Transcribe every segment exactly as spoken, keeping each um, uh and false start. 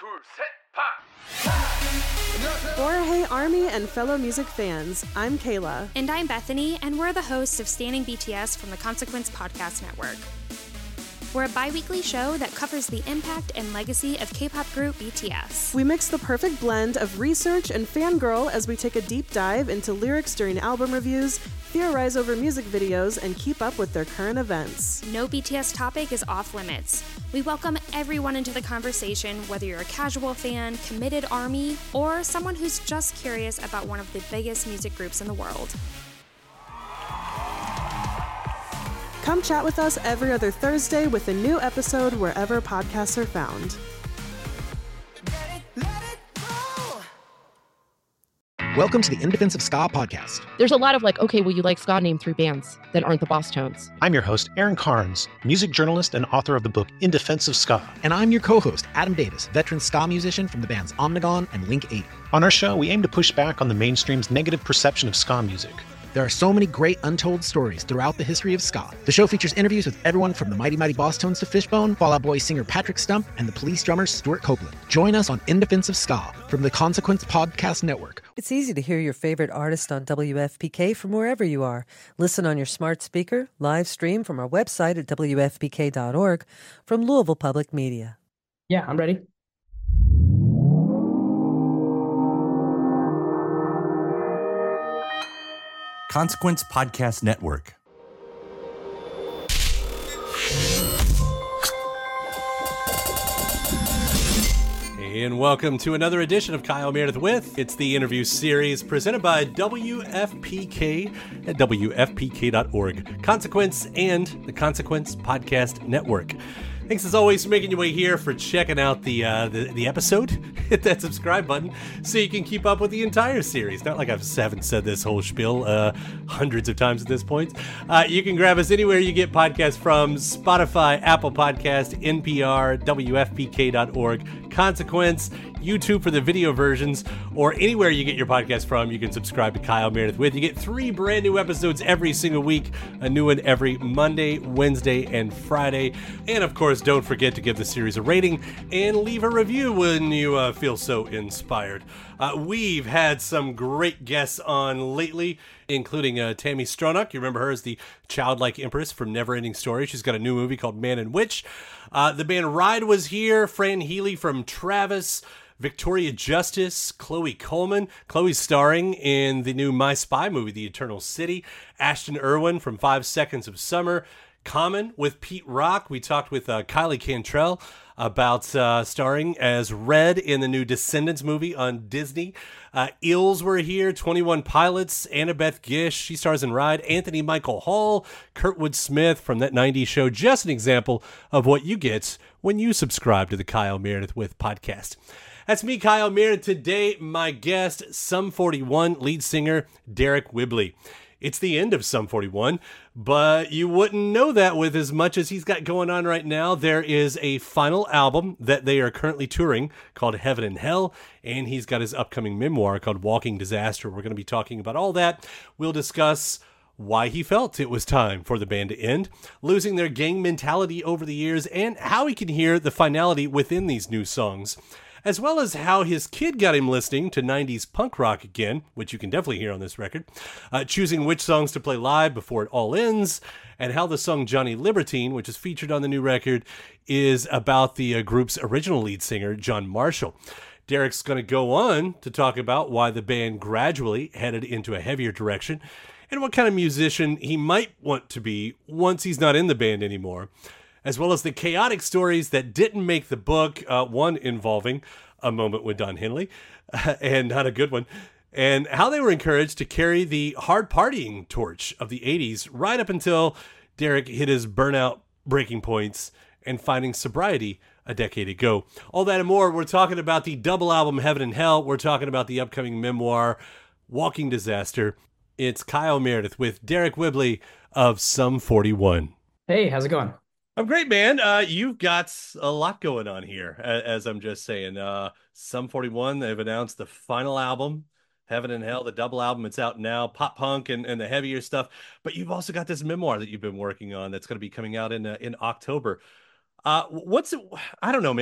Hey Army and fellow music fans, I'm Kayla. And I'm Bethany, and we're the hosts of Standing B T S from the Consequence Podcast Network. We're a bi-weekly show that covers the impact and legacy of K-pop group B T S. We mix the perfect blend of research and fangirl as we take a deep dive into lyrics during album reviews, theorize over music videos, and keep up with their current events. No B T S topic is off limits. We welcome everyone into the conversation, whether you're a casual fan, committed ARMY, or someone who's just curious about one of the biggest music groups in the world. Come chat with us every other Thursday with a new episode wherever podcasts are found. Welcome to the In Defense of Ska podcast. There's a lot of like, okay, well, you like ska, name three bands that aren't the Boss Tones. I'm your host, Aaron Carnes, music journalist and author of the book In Defense of Ska. And I'm your co-host, Adam Davis, veteran ska musician from the bands Omnigone and Link eighty. On our show, we aim to push back on the mainstream's negative perception of ska music. There are so many great untold stories throughout the history of ska. The show features interviews with everyone from the Mighty Mighty Boss Tones to Fishbone, Fall Out Boy singer Patrick Stump, and the Police drummer Stuart Copeland. Join us on In Defense of Ska from the Consequence Podcast Network. It's easy to hear your favorite artist on W F P K from wherever you are. Listen on your smart speaker, live stream from our website at W F P K dot org from Louisville Public Media. Yeah, I'm ready. Consequence Podcast Network. And welcome to another edition of Kyle Meredith With. It's the interview series presented by W F P K at W F P K dot org. Consequence and the Consequence Podcast Network. Thanks as always for making your way here, for checking out the, uh, the the episode. Hit that subscribe button so you can keep up with the entire series. Not like I haven't said this whole spiel uh, hundreds of times at this point. Uh, you can grab us anywhere you get podcasts from: Spotify, Apple Podcast, N P R, W F P K dot org, Consequence, YouTube for the video versions, or anywhere you get your podcast from. You can subscribe to Kyle Meredith With. You get three brand new episodes every single week, a new one every Monday, Wednesday, and Friday. And of course, don't forget to give the series a rating and leave a review when you uh, feel so inspired. Uh, we've had some great guests on lately, including uh, Tammy Stronach. You remember her as the childlike empress from Neverending Story. She's got a new movie called Man and Witch. Uh, the band Ride was here. Fran Healy from Travis. Victoria Justice, Chloe Coleman. Chloe's starring in the new My Spy movie, The Eternal City. Ashton Irwin from Five Seconds of Summer. Common with Pete Rock. We talked with uh, Kylie Cantrell about uh, starring as Red in the new Descendants movie on Disney. Uh, Eels were here. twenty-one Pilots. Annabeth Gish, she stars in Ride. Anthony Michael Hall. Kurtwood Smith from That nineties Show. Just an example of what you get when you subscribe to the Kyle Meredith With podcast. That's me, Kyle Meredith. Today, my guest, Sum forty-one lead singer Deryck Whibley. It's the end of Sum forty-one, but you wouldn't know that with as much as he's got going on right now. There is a final album that they are currently touring called Heaven and Hell, and he's got his upcoming memoir called Walking Disaster. We're going to be talking about all that. We'll discuss why he felt it was time for the band to end, losing their gang mentality over the years, and how he can hear the finality within these new songs, as well as how his kid got him listening to nineties punk rock again, which you can definitely hear on this record, uh, choosing which songs to play live before it all ends, and how the song Johnny Libertine, which is featured on the new record, is about the uh, group's original lead singer, John Marshall. Deryck's going to go on to talk about why the band gradually headed into a heavier direction, and what kind of musician he might want to be once he's not in the band anymore, as well as the chaotic stories that didn't make the book, uh, one involving a moment with Don Henley, uh, and not a good one, and how they were encouraged to carry the hard partying torch of the eighties right up until Deryck hit his burnout breaking points and finding sobriety a decade ago. All that and more. We're talking about the double album Heaven and Hell. We're talking about the upcoming memoir Walking Disaster. It's Kyle Meredith with Deryck Whibley of Sum forty-one. Hey, how's it going? I'm great, man. Uh, you've got a lot going on here, as I'm just saying. Uh, Sum forty-one, they've announced the final album, Heaven and Hell, the double album. It's out now, pop punk and, and the heavier stuff. But you've also got this memoir that you've been working on that's going to be coming out in uh, in October. Uh, what's it? I don't know, man.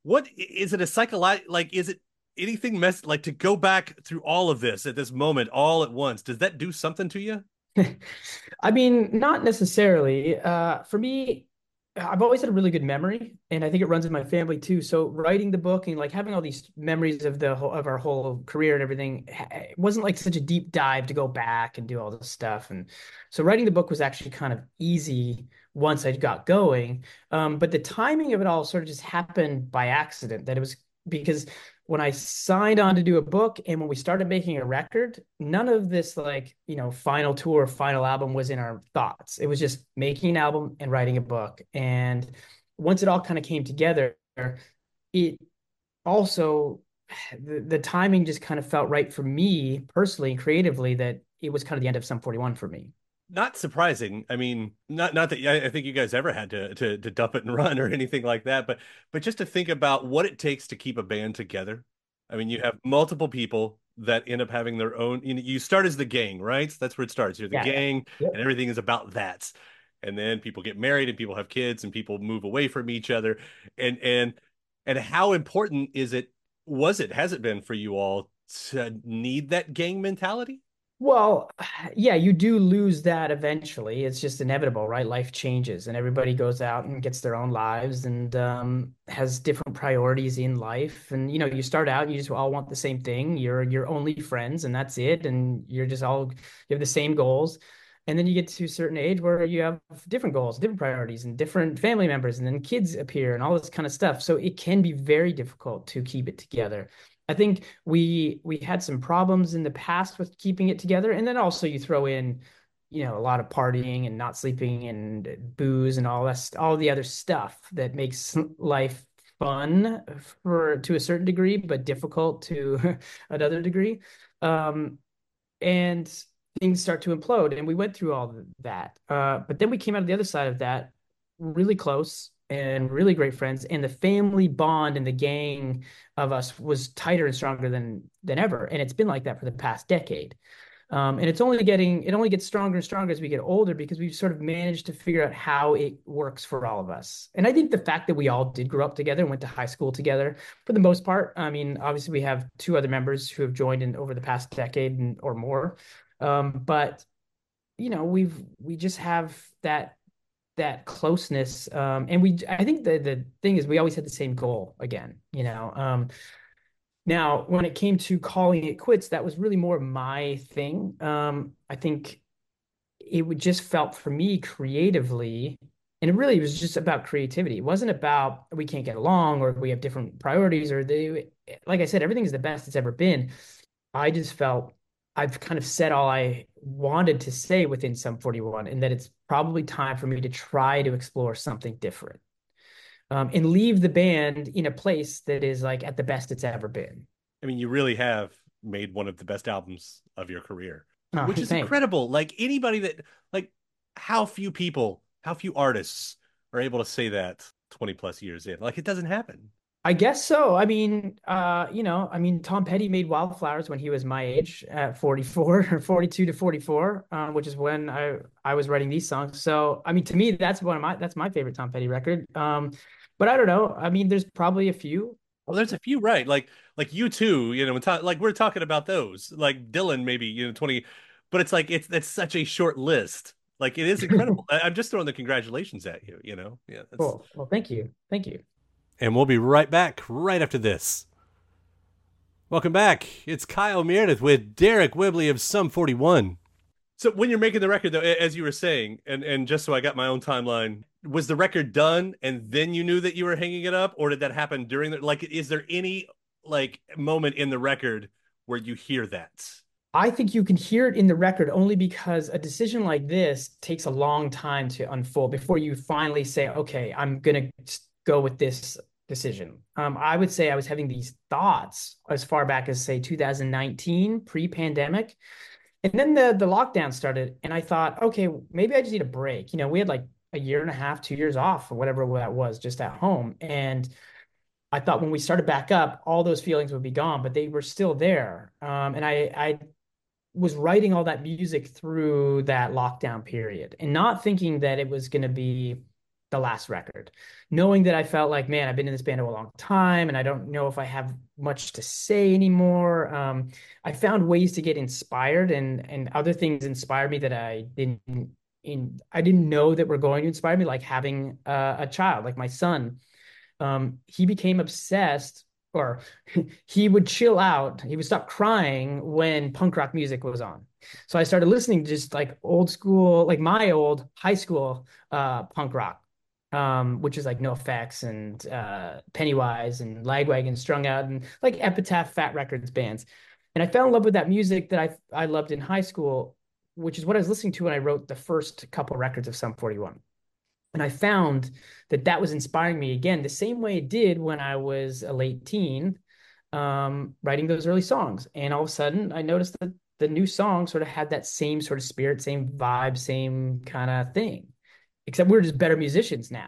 What is it a psychological, like, is it anything mess like to go back through all of this at this moment all at once? Does that do something to you? I mean, not necessarily. Uh, for me, I've always had a really good memory, and I think it runs in my family too. So writing the book and like having all these memories of the whole, of our whole career and everything, it wasn't like such a deep dive to go back and do all this stuff. And so writing the book was actually kind of easy once I got going. Um, but the timing of it all sort of just happened by accident. That it was because when I signed on to do a book and when we started making a record, none of this like, you know, final tour, final album was in our thoughts. It was just making an album and writing a book. And once it all kind of came together, it also, the, the timing just kind of felt right for me personally and creatively that it was kind of the end of Sum forty-one for me. Not surprising. I mean, not not that I, I think you guys ever had to, to to dump it and run or anything like that, but but just to think about what it takes to keep a band together. I mean, you have multiple people that end up having their own. You know, you start as the gang, right? That's where it starts. You're the Yeah. gang, Yeah. and everything is about that. And then people get married, and people have kids, and people move away from each other. And and and how important is it? Was it? Has it been for you all to need that gang mentality? Well, yeah, you do lose that eventually. It's just inevitable, right? Life changes and everybody goes out and gets their own lives and um, has different priorities in life. And, you know, you start out and you just all want the same thing. You're you're only friends and that's it. And you're just all, you have the same goals. And then you get to a certain age where you have different goals, different priorities, and different family members, and then kids appear and all this kind of stuff. So it can be very difficult to keep it together. I think we we had some problems in the past with keeping it together, and then also you throw in, you know, a lot of partying and not sleeping and booze and all that, all the other stuff that makes life fun for to a certain degree, but difficult to another degree. Um, and things start to implode, and we went through all of that. Uh, but then we came out of the other side of that really close and really great friends, and the family bond and the gang of us was tighter and stronger than than ever, and it's been like that for the past decade. Um, and it's only getting it only gets stronger and stronger as we get older because we've sort of managed to figure out how it works for all of us. And I think the fact that we all did grow up together and went to high school together, for the most part, I mean, obviously we have two other members who have joined in over the past decade and, or more, um, but you know, we've we just have that that closeness. Um, and we, I think the the thing is we always had the same goal again, you know. Um, now, when it came to calling it quits, that was really more my thing. Um, I think it would just felt for me creatively, and it really was just about creativity. It wasn't about we can't get along or we have different priorities or they, like I said, everything is the best it's ever been. I just felt I've kind of said all I wanted to say within Sum forty-one, and that it's probably time for me to try to explore something different, um, and leave the band in a place that is like at the best it's ever been. I mean, you really have made one of the best albums of your career, oh, which is thanks. incredible. Like anybody that, like, how few people, how few artists are able to say that twenty plus years in. Like, it doesn't happen. I guess so. I mean, uh, you know, I mean, Tom Petty made Wildflowers when he was my age at forty-four or forty-two to forty-four, uh, which is when I, I was writing these songs. So, I mean, to me, that's one of my, that's my favorite Tom Petty record. Um, but I don't know. I mean, there's probably a few. Well, there's a few, right? Like, like U two, you know, like we're talking about those, like Dylan, maybe, you know, twenty, but it's like, it's, it's such a short list. Like, it is incredible. I'm just throwing the congratulations at you, you know? Yeah. That's... Cool. Well, thank you. Thank you. And we'll be right back right after this. Welcome back. It's Kyle Meredith with Derek Whibley of Sum forty-one. So when you're making the record, though, as you were saying, and, and just so I got my own timeline, was the record done and then you knew that you were hanging it up? Or did that happen during the, like, is there any, like, moment in the record where you hear that? I think you can hear it in the record only because a decision like this takes a long time to unfold before you finally say, okay, I'm going to go with this decision. Um, I would say I was having these thoughts as far back as, say, two thousand nineteen, pre-pandemic. And then the, the lockdown started, and I thought, okay, maybe I just need a break. You know, we had like a year and a half, two years off, or whatever that was, just at home. And I thought when we started back up, all those feelings would be gone, but they were still there. Um, and I, I was writing all that music through that lockdown period and not thinking that it was going to be the last record, knowing that I felt like, man, I've been in this band a long time and I don't know if I have much to say anymore. Um, I found ways to get inspired, and and other things inspired me that I didn't in I didn't know that were going to inspire me, like having uh, a child, like my son. Um, he became obsessed, or he would chill out. He would stop crying when punk rock music was on. So I started listening to just like old school, like my old high school uh, punk rock, um, which is like NoFX and uh, Pennywise and Lagwagon, Strung Out, and like Epitaph, Fat Records bands. And I fell in love with that music that I I loved in high school, which is what I was listening to when I wrote the first couple records of Sum forty-one. And I found that that was inspiring me again, the same way it did when I was a late teen, um, writing those early songs. And all of a sudden, I noticed that the new song sort of had that same sort of spirit, same vibe, same kind of thing. Except we're just better musicians now.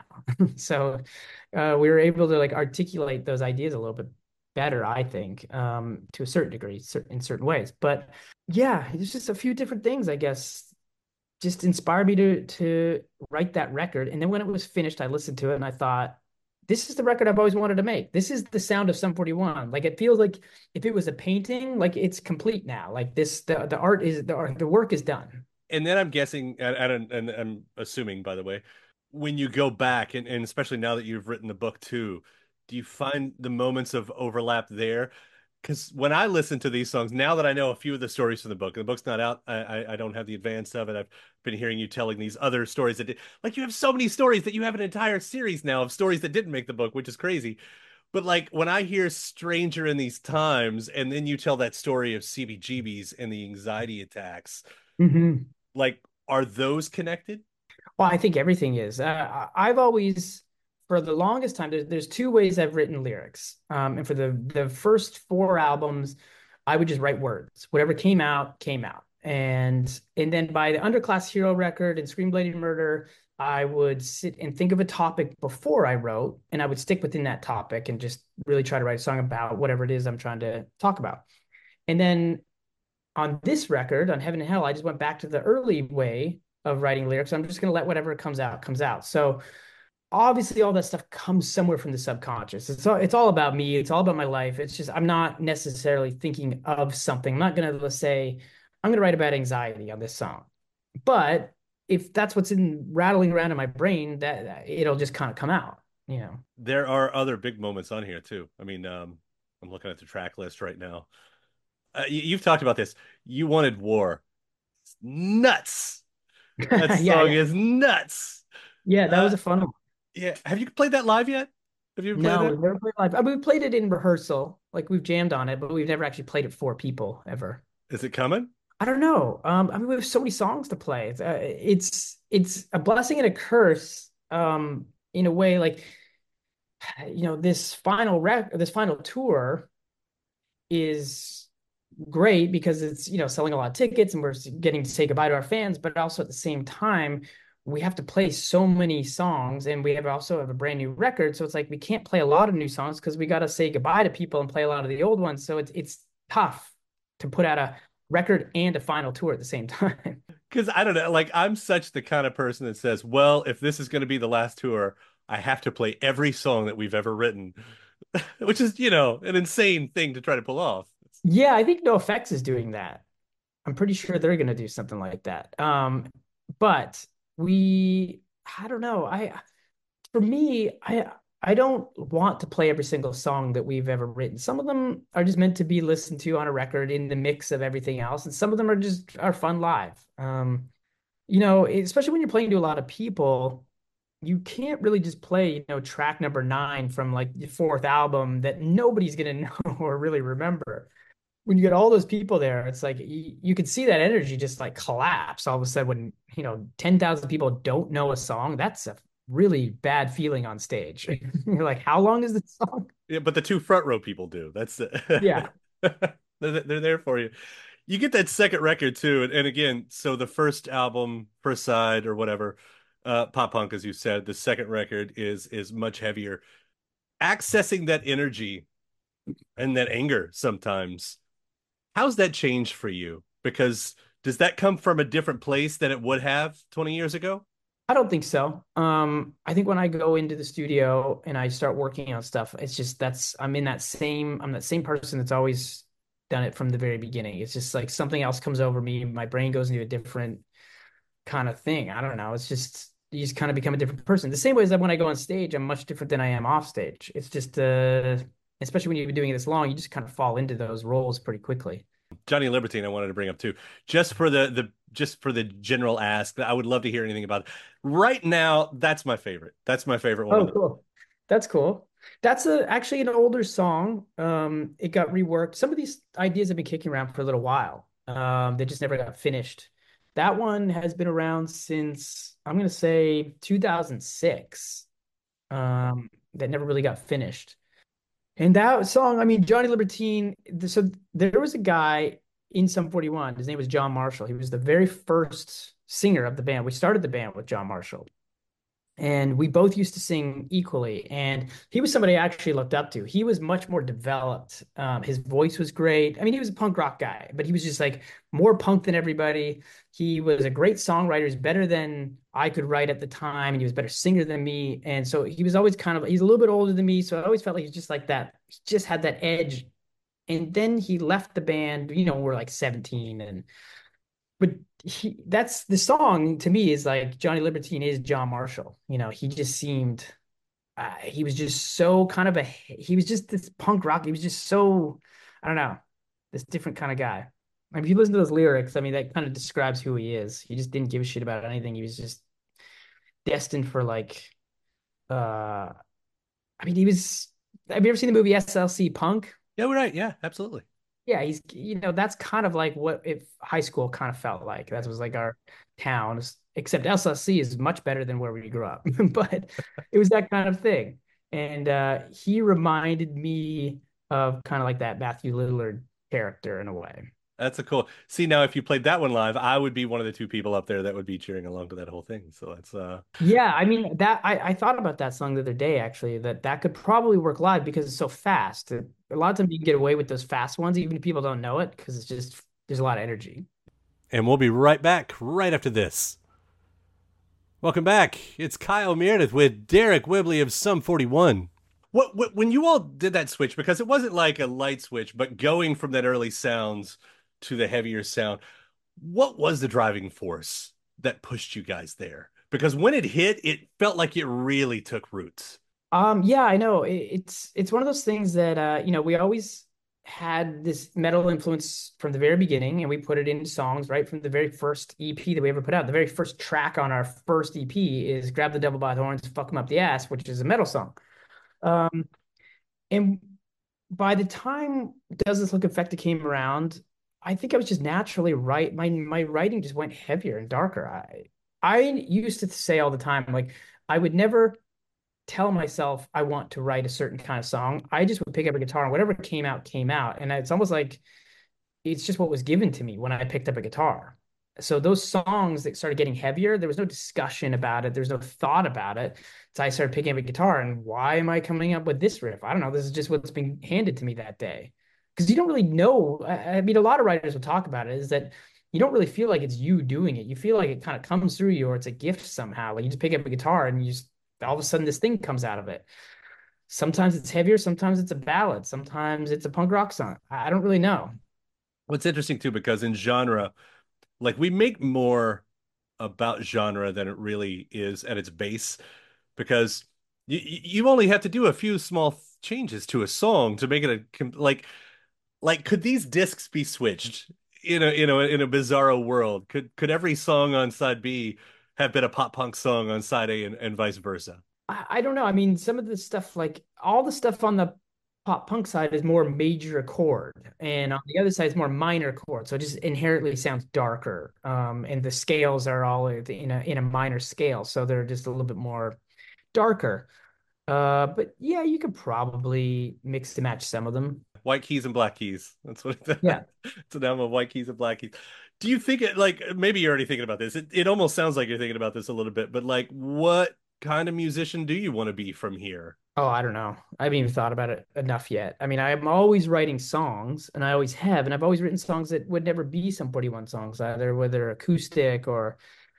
So uh, we were able to like articulate those ideas a little bit better, I think, um, to a certain degree, in certain ways. But yeah, there's just a few different things, I guess, just inspired me to to write that record. And then when it was finished, I listened to it and I thought, this is the record I've always wanted to make. This is the sound of Sum forty-one. Like it feels like if it was a painting, like it's complete now. Like this, the the art is the art, the work is done. And then I'm guessing, and, and, and I'm assuming, by the way, when you go back, and, and especially now that you've written the book too, do you find the moments of overlap there? Because when I listen to these songs, now that I know a few of the stories from the book, and the book's not out, I, I, I don't have the advance of it. I've been hearing you telling these other stories that did, like you have so many stories that you have an entire series now of stories that didn't make the book, which is crazy. But like when I hear Stranger in These Times, and then you tell that story of C B G B's and the anxiety attacks, mm-hmm. like, are those connected? Well, I think everything is. Uh, I've always, for the longest time, there's, there's two ways I've written lyrics. Um, and for the, the first four albums, I would just write words. Whatever came out, came out. And and then by the Underclass Hero record and Scream Bloody Murder, I would sit and think of a topic before I wrote, and I would stick within that topic and just really try to write a song about whatever it is I'm trying to talk about. And then on this record, on Heaven and Hell, I just went back to the early way of writing lyrics. I'm just going to let whatever comes out, comes out. So obviously all that stuff comes somewhere from the subconscious. It's all, it's all about me. It's all about my life. It's just, I'm not necessarily thinking of something. I'm not going to say, I'm going to write about anxiety on this song. But if that's what's in rattling around in my brain, that it'll just kind of come out, you know. There are other big moments on here too. I mean, um, I'm looking at the track list right now. Uh, you, you've talked about this. You Wanted War. It's nuts. That song yeah, yeah. is nuts. Yeah, that uh, was a fun one. Yeah. Have you played that live yet? Have you played no, it? we've never played live. I mean, we played it in rehearsal. Like we've jammed on it, but we've never actually played it for people ever. Is it coming? I don't know. Um, I mean, we have so many songs to play. It's uh, it's, it's a blessing and a curse. Um, in a way, like, you know, this final rec, this final tour is great because it's, you know, selling a lot of tickets and we're getting to say goodbye to our fans, but also at the same time, we have to play so many songs, and we have also have a brand new record. So it's like, we can't play a lot of new songs because we got to say goodbye to people and play a lot of the old ones. So it's, it's tough to put out a record and a final tour at the same time. Because I don't know, like I'm such the kind of person that says, well, if this is going to be the last tour, I have to play every song that we've ever written, which is, you know, an insane thing to try to pull off. Yeah, I think NoFX is doing that. I'm pretty sure they're going to do something like that. Um, but we, I don't know. I, for me, I, I don't want to play every single song that we've ever written. Some of them are just meant to be listened to on a record in the mix of everything else, and some of them are just are fun live. Um, you know, especially when you're playing to a lot of people, you can't really just play, you know, track number nine from like the fourth album that nobody's gonna know or really remember. When you get all those people there, it's like you, you could see that energy just like collapse all of a sudden when, you know, ten thousand people don't know a song. That's a really bad feeling on stage. You're like, how long is this song? Yeah, but the two front row people do. That's yeah. they're, they're there for you. You get that second record too, and, and again, so the first album, first side or whatever, uh, pop punk, as you said. The second record is is much heavier. Accessing that energy and that anger sometimes. How's that changed for you? Because does that come from a different place than it would have twenty years ago? I don't think so. Um, I think when I go into the studio and I start working on stuff, it's just that's I'm in that same I'm that same person that's always done it from the very beginning. It's just like something else comes over me, my brain goes into a different kind of thing. I don't know. It's just you just kind of become a different person. The same way as that when I go on stage, I'm much different than I am off stage. It's just uh especially when you've been doing it this long, you just kind of fall into those roles pretty quickly. Johnny Libertine, I wanted to bring up too, just for the the just for the general ask. I would love to hear anything about it. Right now, that's my favorite. That's my favorite one. Oh, cool. That's cool. That's a, actually an older song. Um, it got reworked. Some of these ideas have been kicking around for a little while. Um, they just never got finished. That one has been around since I'm gonna say two thousand six. Um, that never really got finished. And that song, I mean, Johnny Libertine. So there was a guy in Sum forty-one. His name was John Marshall. He was the very first singer of the band. We started the band with John Marshall, and we both used to sing equally. And he was somebody I actually looked up to. He was much more developed. Um, his voice was great. I mean, he was a punk rock guy, but he was just like more punk than everybody. He was a great songwriter. He's better than I could write at the time, and he was a better singer than me. And so he was always kind of, he's a little bit older than me. So I always felt like he's just like that. He just had that edge. And then he left the band, you know, we're like seventeen, and but he that's the song to me is like Johnny Libertine is John Marshall. You know, he just seemed uh, he was just so kind of a he was just this punk rock. He was just so I don't know, this different kind of guy. I mean, if you listen to those lyrics, I mean, that kind of describes who he is. He just didn't give a shit about anything. He was just destined for like uh I mean, he was have you ever seen the movie S L C Punk? Yeah, we're right. Yeah, absolutely. Yeah, he's you know that's kind of like what if high school kind of felt like. That was like our town, except S L C is much better than where we grew up. But it was that kind of thing, and uh, he reminded me of kind of like that Matthew Lillard character in a way. That's a cool. See, now if you played that one live, I would be one of the two people up there that would be cheering along to that whole thing. So that's uh Yeah, I mean that I, I thought about that song the other day actually that that could probably work live because it's so fast. A lot of times you can get away with those fast ones even if people don't know it because it's just there's a lot of energy. And we'll be right back right after this. Welcome back. It's Kyle Meredith with Derek Whibley of Sum forty-one. What, what when you all did that switch, because it wasn't like a light switch, but going from that early sounds to the heavier sound, what was the driving force that pushed you guys there? Because when it hit, it felt like it really took roots. Um, yeah, I know. It, it's it's one of those things that uh, you know, we always had this metal influence from the very beginning, and we put it into songs right from the very first E P that we ever put out. The very first track on our first E P is "Grab the Devil by the Horns, Fuck 'Em Up the Ass," which is a metal song. Um, and by the time "Does This Look Infected" came around, I think I was just naturally right. My my writing just went heavier and darker. I I used to say all the time, like I would never tell myself I want to write a certain kind of song. I just would pick up a guitar and whatever came out, came out. And it's almost like it's just what was given to me when I picked up a guitar. So those songs that started getting heavier, there was no discussion about it. There's no thought about it. So I started picking up a guitar and why am I coming up with this riff? I don't know. This is just what's been handed to me that day. Because you don't really know. I, I mean, a lot of writers will talk about it is that you don't really feel like it's you doing it. You feel like it kind of comes through you or it's a gift somehow. Like you just pick up a guitar and you just all of a sudden this thing comes out of it. Sometimes it's heavier, sometimes it's a ballad, sometimes it's a punk rock song. I don't really know. What's interesting too, because in genre, like we make more about genre than it really is at its base, because you you only have to do a few small changes to a song to make it a like like could these discs be switched in a you know in a bizarro world? Could could every song on side B have been a pop punk song on side A and, and vice versa? I, I don't know. I mean, some of the stuff, like all the stuff on the pop punk side is more major chord, and on the other side is more minor chord. So it just inherently sounds darker. Um, and the scales are all in a in a minor scale, so they're just a little bit more darker. Uh, but yeah, you could probably mix and match some of them. White keys and black keys. That's what it, yeah. It's an album of white keys and black keys. Do you think it like maybe you're already thinking about this? It it almost sounds like you're thinking about this a little bit, but like what kind of musician do you want to be from here? Oh, I don't know. I haven't even thought about it enough yet. I mean, I'm always writing songs, and I always have, and I've always written songs that would never be Sum forty-one songs, either whether acoustic or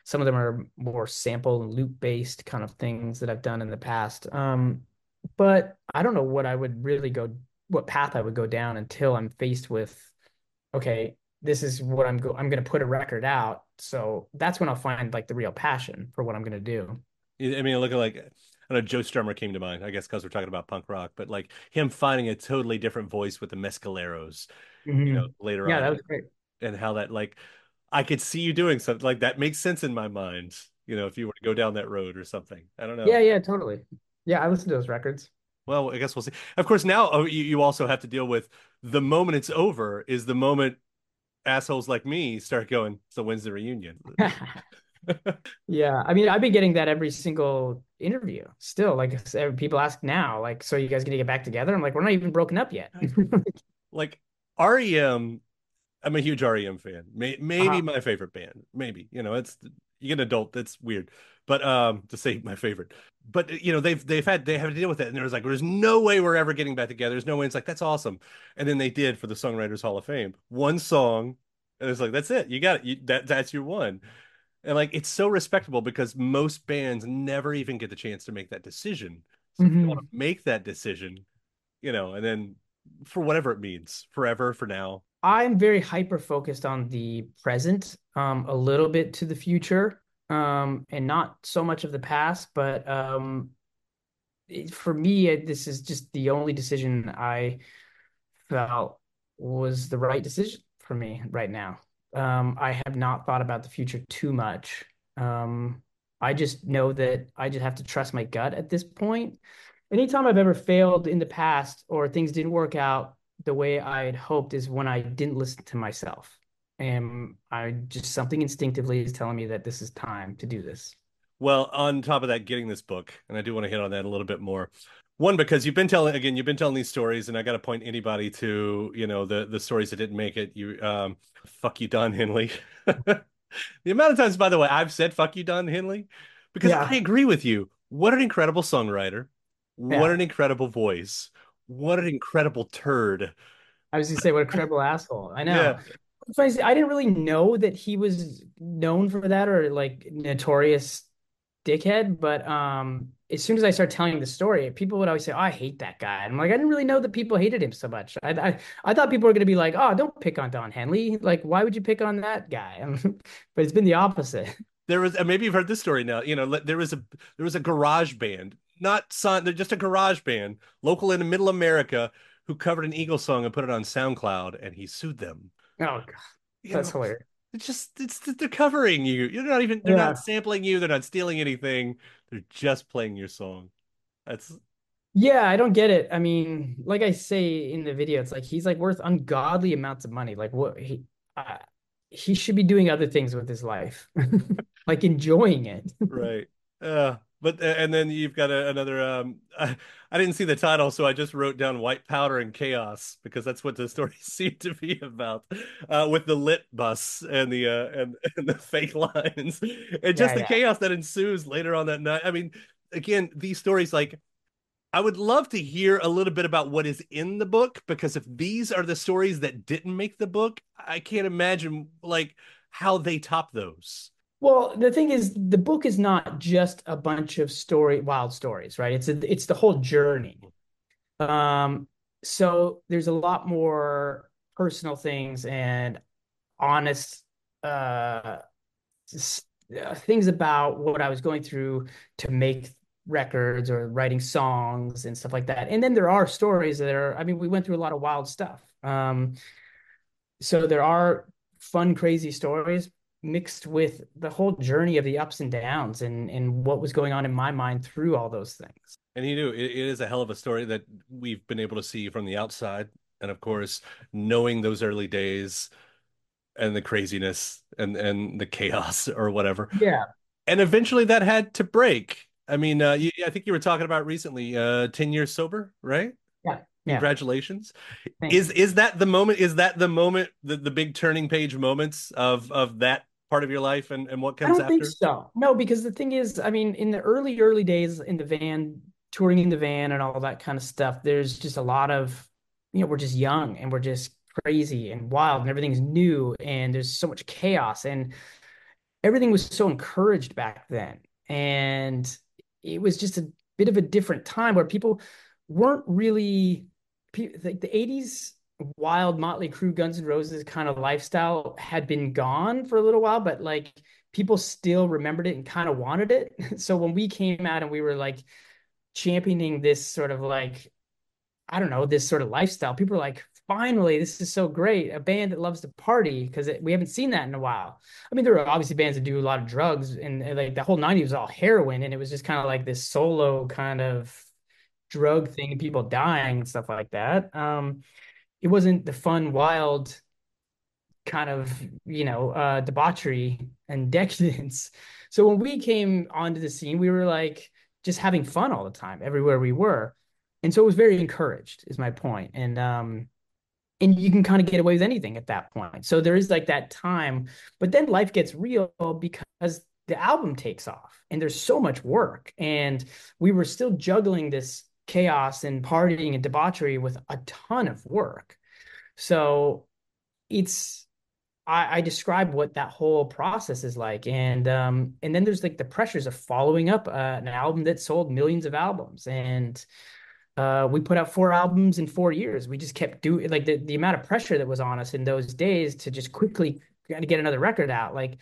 Some of them are more sample and loop based kind of things that I've done in the past. Um, but I don't know what I would really go, what path I would go down until I'm faced with, okay, this is what I'm go I'm going to put a record out. So that's when I'll find like the real passion for what I'm going to do. I mean, look at like, I don't know, Joe Strummer came to mind, I guess, because we're talking about punk rock, but like him finding a totally different voice with the Mescaleros, you know, Mm-hmm. later Yeah, on, that was great. and how that, like, I could see you doing something like that makes sense in my mind, you know, if you were to go down that road or something. I don't Yeah, know. yeah, totally. Yeah, I listen to those records. Well, I guess we'll see. Of course, now oh, you, you also have to deal with the moment it's over is the moment assholes like me start going, so when's the reunion? Yeah, I mean, I've been getting that every single interview still. Like people ask now, like, so you guys gonna get back together? I'm like, we're not even broken up yet. Like R E M, I'm a huge R E M fan. May, maybe Uh-huh. my favorite band. Maybe, you know, it's you get an adult, that's weird. But um to say my favorite. But you know, they've they've had they have to deal with it. And there was like, there's no way we're ever getting back together. There's no way. It's like, that's awesome. And then they did for the Songwriters Hall of Fame. One song, and it's like, that's it. You got it. You, that that's your one. And like it's so respectable because most bands never even get the chance to make that decision. So if you want Mhm. to make that decision, you know, and then for whatever it means, forever, for now. I'm very hyper focused on the present, um, a little bit to the future, um, and not so much of the past. But um, it- for me, it, this is just the only decision I felt was the right decision for me right now. Um, I have not thought about the future too much. Um, I just know that I just have to trust my gut at this point. Anytime I've ever failed in the past or things didn't work out the way I had hoped is when I didn't listen to myself. And I just something instinctively is telling me that this is time to do this. Well, on top of that, getting this book, and I do want to hit on that a little bit more. One, because you've been telling again, you've been telling these stories, and I got to point anybody to, you know, the the stories that didn't make it. You, um, fuck you, Don Henley. The amount of times, by the way, I've said fuck you, Don Henley, because I Yeah. agree with you. What an incredible songwriter. What Yeah. an incredible voice. What an incredible turd. I was gonna say, what a credible asshole. I know. Yeah. It's funny, I didn't really know that he was known for that or like notorious dickhead, but um, as soon as I started telling the story, people would always say, "Oh, I hate that guy." And I'm like, I didn't really know that people hated him so much. I I, I thought people were going to be like, "Oh, don't pick on Don Henley. Like, why would you pick on that guy?" But it's been the opposite. There was, and maybe you've heard this story now. You know, there was a there was a garage band, not son, they're just a garage band, local in the middle America, who covered an Eagles song and put it on SoundCloud, and he sued them. Oh God, You that's know, hilarious. it's just it's they're covering you. You're not even they're not Yeah. sampling you. They're not stealing anything. They're just playing your song. That's Yeah, I don't get it. I mean, like I say in the video, it's like he's like worth ungodly amounts of money. Like what he uh, he should be doing other things with his life, like enjoying it. right. Uh, but uh, and then you've got a, another. Um, I, I didn't see the title, so I just wrote down "White Powder and Chaos" because that's what the story seemed to be about, uh, with the lit bus and the uh, and, and the fake lines, and just Yeah, the yeah. chaos that ensues later on that night. I mean, again, these stories, like, I would love to hear a little bit about what is in the book, because if these are the stories that didn't make the book, I can't imagine like how they top those. Well, the thing is, the book is not just a bunch of story, wild stories, right? It's a, it's the whole journey. Um, so there's a lot more personal things and honest uh, s- uh, things about what I was going through to make records or writing songs and stuff like that. And then there are stories that are, I mean, we went through a lot of wild stuff. Um, so there are fun, crazy stories mixed with the whole journey of the ups and downs and and what was going on in my mind through all those things. And you do, it, it is a hell of a story that we've been able to see from the outside. And of course, knowing those early days and the craziness and, and the chaos or whatever. Yeah, And eventually that had to break. I mean, uh, you, I think you were talking about recently, uh, ten years sober, right? yeah, yeah. Congratulations. Thanks. Is is that the moment? Is that the moment, the, the big turning page moments of of that part of your life and, and what I comes don't think after? so. No, because the thing is, I mean, in the early, early days in the van, touring in the van and all that kind of stuff, there's just a lot of, you know, we're just young and we're just crazy and wild and everything's new and there's so much chaos. And everything was so encouraged back then. And it was just a bit of a different time where people weren't really, like the eighties wild Motley Crue, Guns N' Roses kind of lifestyle had been gone for a little while, but like people still remembered it and kind of wanted it. So when we came out and we were like championing this sort of like, I don't know, this sort of lifestyle, people were like, finally, this is so great. A band that loves to party, because we haven't seen that in a while. I mean, there are obviously bands that do a lot of drugs, and, and like the whole nineties was all heroin, and it was just kind of like this solo kind of drug thing and people dying and stuff like that. Um, it wasn't the fun, wild kind of, you know, uh, debauchery and decadence. So when we came onto the scene, we were like just having fun all the time, everywhere we were. And so it was very encouraged, is my point. And, um, and you can kind of get away with anything at that point. So there is like that time, but then life gets real because the album takes off and there's so much work. And we were still juggling this chaos and partying and debauchery with a ton of work. So it's, I, I describe what that whole process is like. And, um, and then there's like the pressures of following up uh, an album that sold millions of albums. And, Uh, we put out four albums in four years. We just kept doing, like, the, the amount of pressure that was on us in those days to just quickly to get another record out. Like,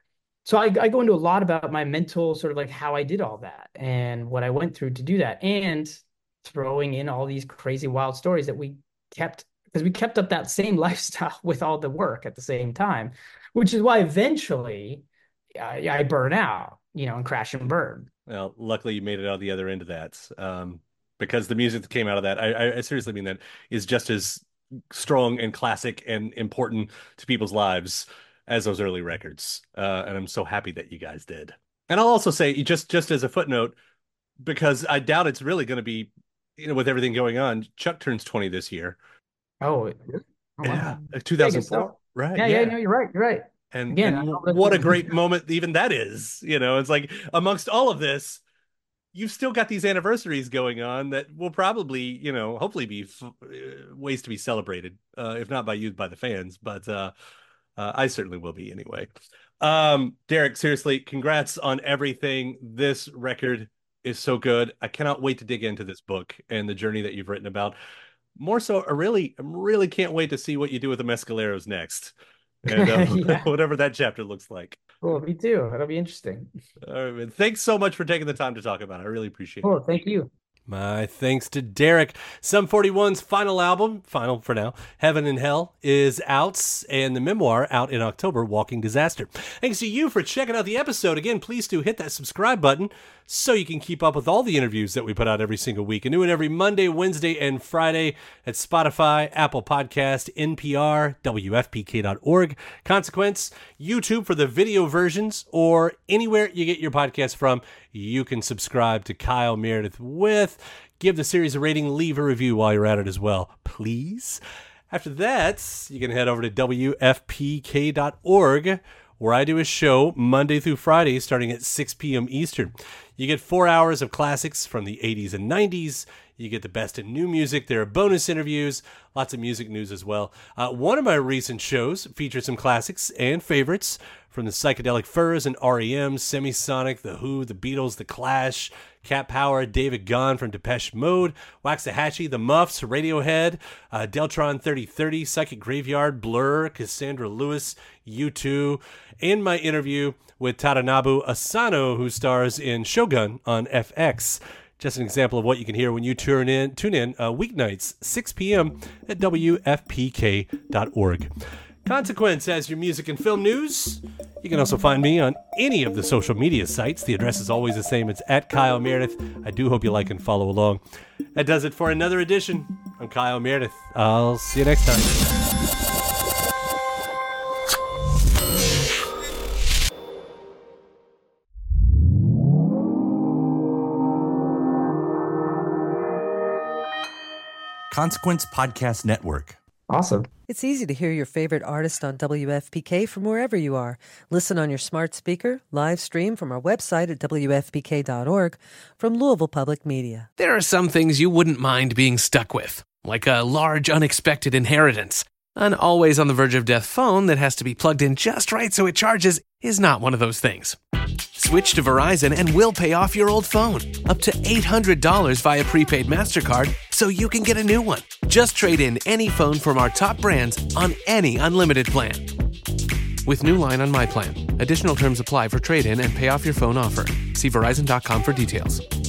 so I, I go into a lot about my mental sort of like how I did all that and what I went through to do that, and throwing in all these crazy wild stories that we kept, because we kept up that same lifestyle with all the work at the same time, which is why eventually I, I burn out, you know, and crash and burn. Well, luckily you made it out the other end of that. Um, because the music that came out of that, I, I seriously mean that, is just as strong and classic and important to people's lives as those early records. Uh, and I'm so happy that you guys did. And I'll also say, just just as a footnote, because I doubt it's really going to be, you know, with everything going on, Chuck turns twenty this year. Oh, oh wow. Yeah, two thousand four, right? Yeah, yeah, yeah, no, you're right, you're right. And, Again, and what a great moment even that is. You know, it's like amongst all of this, you've still got these anniversaries going on that will probably, you know, hopefully be f- ways to be celebrated, uh, if not by you, by the fans. But uh, uh, I certainly will be anyway. Um, Derek, seriously, congrats on everything. This record is so good. I cannot wait to dig into this book and the journey that you've written about. More so, I really, I really can't wait to see what you do with the Mescaleros next. And uh, yeah. Whatever that chapter looks like. Cool, me too. That'll be interesting. All right, man. Thanks so much for taking the time to talk about it. I really appreciate cool, it. Oh, thank you. My thanks to Derek. Sum forty-one's final album, final for now, Heaven and Hell, is out, and the memoir out in October, Walking Disaster. Thanks to you for checking out the episode. Again, please do hit that subscribe button so you can keep up with all the interviews that we put out every single week. And new and every Monday, Wednesday, and Friday at Spotify, Apple Podcast, N P R, W F P K dot org, Consequence, YouTube for the video versions, or anywhere you get your podcast from, you can subscribe to Kyle Meredith With. Give the series a rating, leave a review while you're at it as well, please. After that, you can head over to W F P K dot org, where I do a show Monday through Friday starting at six p.m. Eastern. You get four hours of classics from the eighties and nineties. You get the best in new music. There are bonus interviews, lots of music news as well. Uh, one of my recent shows features some classics and favorites from the Psychedelic Furs and R E M, Semisonic, The Who, The Beatles, The Clash, Cat Power, David Gahn from Depeche Mode, Waxahachie, The Muffs, Radiohead, uh, Deltron thirty thirty, Psychic Graveyard, Blur, Cassandra Lewis, U two, and my interview with Tadanobu Asano, who stars in Shogun on F X. Just an example of what you can hear when you tune in, tune in uh, weeknights, six p.m. at W F P K dot org. Consequence has your music and film news. You can also find me on any of the social media sites. The address is always the same. It's at Kyle Meredith. I do hope you like and follow along. That does it for another edition. I'm Kyle Meredith. I'll see you next time. Consequence Podcast Network. Awesome. It's easy to hear your favorite artist on W F P K from wherever you are. Listen on your smart speaker, live stream from our website at W F P K dot org, from Louisville Public Media. There are some things you wouldn't mind being stuck with, like a large unexpected inheritance, an always on the verge of death phone that has to be plugged in just right so it charges is not one of those things. Switch to Verizon and we'll pay off your old phone. Up to eight hundred dollars via prepaid MasterCard so you can get a new one. Just trade in any phone from our top brands on any unlimited plan. With new line on My Plan. Additional terms apply for trade-in and pay off your phone offer. See Verizon dot com for details.